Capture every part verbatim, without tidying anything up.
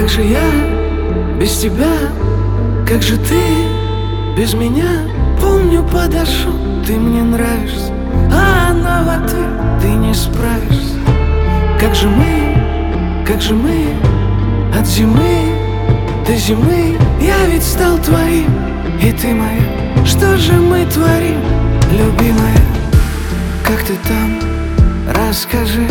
Как же я без тебя, как же ты без меня? Помню, подошел, ты мне нравишься, а она в ответ: ты не справишься. Как же мы, как же мы от зимы до зимы? Я ведь стал твоим, и ты моя. Что же мы творим, любимая? Как ты там? Расскажи.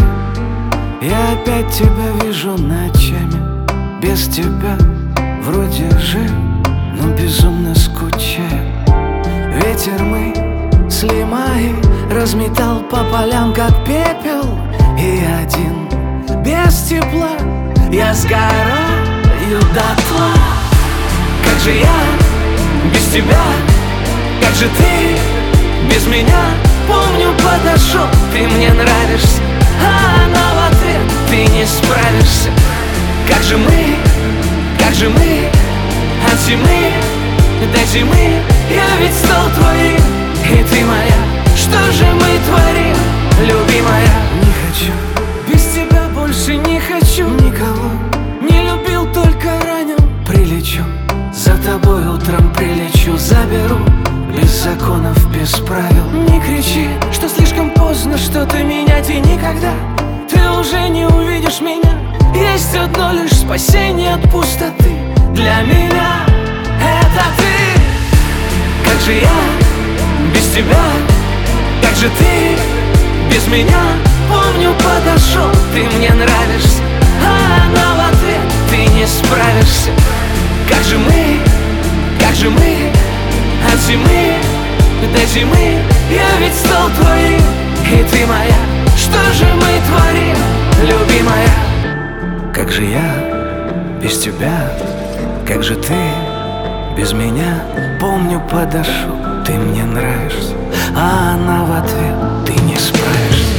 Я опять тебя вижу ночами. Без тебя вроде жив, но безумно скучаю. Ветер мы с Лимаи разметал по полям, как пепел. И один без тепла я сгораю дотла. Как же я без тебя, как же ты без меня? Помню, подошел, ты мне нравишься, а она в ответ: ты не справишься. Как же мы, как же мы от зимы до зимы? Я ведь стал твоим, и ты моя. Что же мы творим, любимая? Не хочу, без тебя больше не хочу никого. Не любил, только ранил. Прилечу, за тобой утром прилечу. Заберу, без законов, без правил. Не кричи, что слишком поздно что-то менять. И никогда ты уже не увидишь меня. Есть одно лишь спасение от пустоты для меня — это ты. Как же я без тебя, как же ты без меня? Помню, подошел, ты мне нравишься, а она в ответ: ты не справишься. Как же мы, как же мы от зимы до зимы? Я ведь стал твоим, и ты моя. Что же мы творим, любимая? Как же я без тебя, как же ты без меня? Помню, подошел, ты мне нравишься, а она в ответ: ты не справишься.